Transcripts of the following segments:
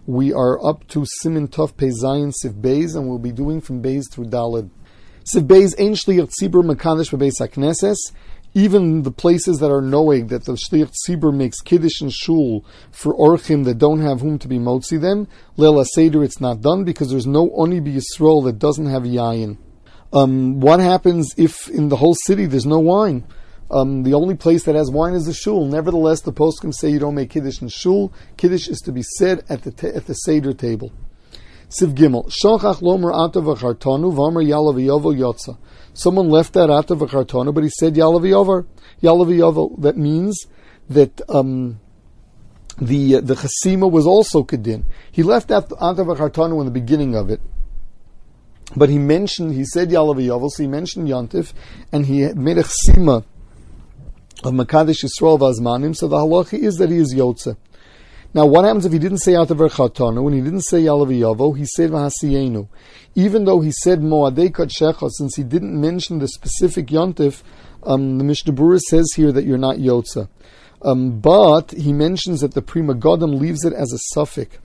We are up to Siman Tov Pei Zayin Sif Beis, and we'll be doing from Beis through Daled. Sif Beis Ein Shliach Tzibur Mekadesh Bebeis HaKnesses. Even the places that are knowing that the Shliach Tzibur makes Kiddush and Shul for Orchim that don't have whom to be motzi them, Leil HaSeder it's not done because there's no Oni B'Yisrael that doesn't have Yayin. What happens if in the whole city there's no wine? The only place that has wine is the shul. Nevertheless, the poskim say you don't make kiddush in shul. Kiddush is to be said at the seder table. Siv Gimel Shochach lomer ata v'chartonu v'omer yalav yovo yotza. Someone left that ata v'chartonu, but he said yalav yovo. That means that the chasima was also kedin. He left that ata v'chartonu in the beginning of it. But he said yalav yovo, so he mentioned yontif, and he made a chasima of Makadesh Yisrael Vazmanim, so the halacha is that he is Yotze. Now, what happens if he didn't say Atavar Chatanu, when he didn't say Yalav Yavo, he said Vahasiyenu. Even though he said Moadei Kadshecha, since he didn't mention the specific Yontif, the Mishnah Berurah says here that you're not Yotze. But he mentions that the Prima Godam leaves it as a suffix.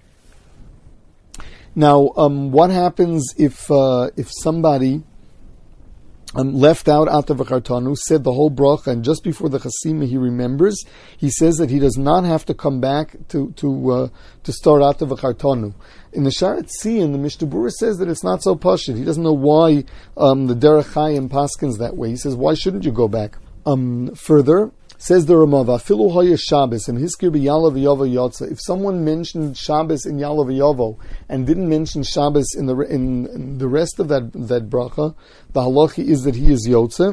Now, what happens if somebody left out Ata v'chartanu, said the whole bracha, and just before the chasima he remembers, he says that he does not have to come back to start Ata v'chartanu. In the Sharat Tzion, the Mishnah Berurah says that it's not so pashut. He doesn't know why the Derech Chaim paskins that way. He says, why shouldn't you go back? Further, says the Rama, Afilu hoya Shabbos, and hiskir b'yalav yovo yotza. If someone mentioned Shabbos in yalav yovo and didn't mention Shabbos in the rest of that bracha, the halacha is that he is yotze.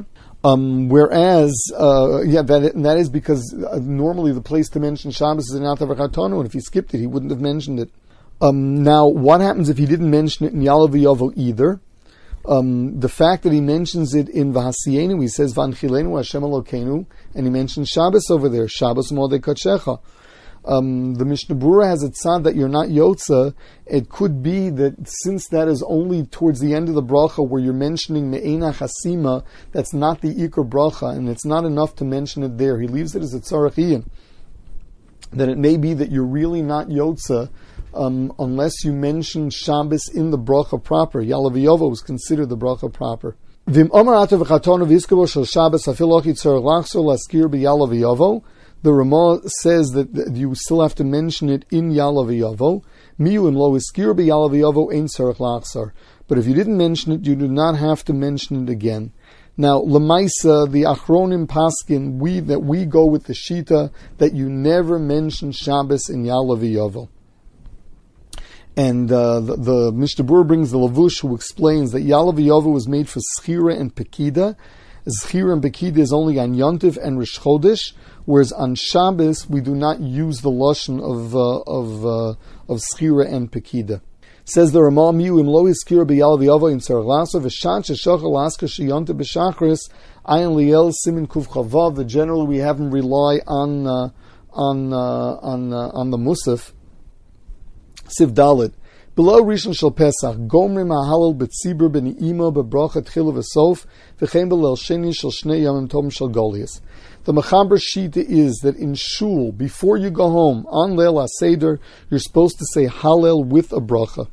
That is because normally the place to mention Shabbos is in Ata v'chartanu, and if he skipped it, he wouldn't have mentioned it. Now, what happens if he didn't mention it in yalav yovo either? The fact that he mentions it in Vahasiyenu, he says Vanchilenu Hashem Elokeinu, and he mentions Shabbos over there, Shabbos Moadei Kadshecha. The Mishnah Berurah has a tzad that you're not Yotze. It could be that since that is only towards the end of the bracha where you're mentioning Me'ena Chasima, that's not the Iker bracha, and it's not enough to mention it there. He leaves it as a tzarachiyin. That it may be that you're really not Yotze, unless you mention Shabbos in the bracha proper. Yalav Yovo is considered the bracha proper. Vim Omar Ata v'chatonu v'yiskabo shel Shabbos afil ochi tzarech lachzor laskir b'yalav Yovo. The Ramah says that you still have to mention it in Yalav Yovo. Miu im lo iskir b'yalav Yovo ein tzarech lachzor. But if you didn't mention it, you do not have to mention it again. Now, Lamaisa, the Achronim Paskin, we go with the Shita that you never mention Shabbos in Yalav Yovo. And the Mishnah Berurah brings the Lavush, who explains that Yalav Yovo was made for Schira and Pekida. Schira and Pekida is only on Yontiv and Rish Chodesh, whereas on Shabbos we do not use the lashon of Schira and Pekida. Says the Ramah, Miu im lo iskira b'Yalav Yovo in Tzarech Lasa v'shan sheshachar laska sheyontiv b'shachris ayin liel simin kuv chavav. Generally we have him rely on the Musaf. Siv Dalet. Below Rishon Shel Pesach, Gomrim HaHalal B'tzibur B'ni'ima B'bracha Tchila V'sof V'chein B'leil Sheni Shel Shnei Yamim Tovim Shel Golias. The Mechaber Shita is that in Shul, before you go home, on Leil HaSeder, you're supposed to say Hallel with a bracha.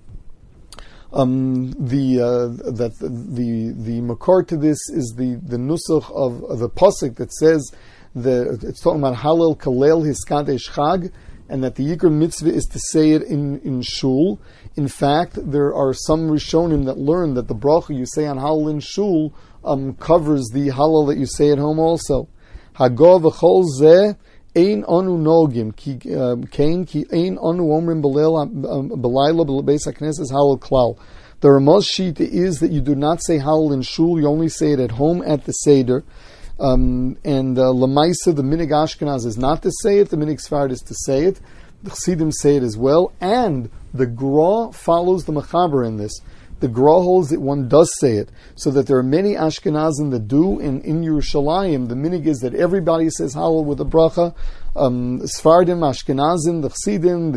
The makar to this is the nusach of the pasuk that says it's talking about Hallel Kalel Hiskadesh Chag, and that the Yikr mitzvah is to say it in Shul. In fact, there are some Rishonim that learn that the bracha you say on Hallel in Shul covers the Hallel that you say at home also. Hagov v'chol zeh ein anu nogim ki ein anu omrim b'layla b'beis hakneses Hallel klal. The Ramaz Shita is that you do not say Hallel in Shul, you only say it at home at the Seder. And Lamaisa, the Minig Ashkenaz is not to say it, the Minig Sfarad is to say it, the Chassidim say it as well, and the Gra follows the Mechaber in this. The Gra holds that one does say it, so that there are many Ashkenazim that do, and in Yerushalayim, the Minig is that everybody says Hallel with a bracha, Sfardim, Ashkenazim, the Chassidim,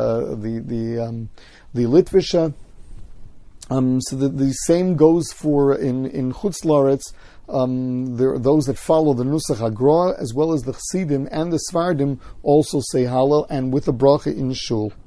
the Litvisha. So the same goes for in Chutz Laretz. There are those that follow the Nusach HaGra, as well as the Chassidim and the Sfardim also say Hallel, and with a bracha in Shul.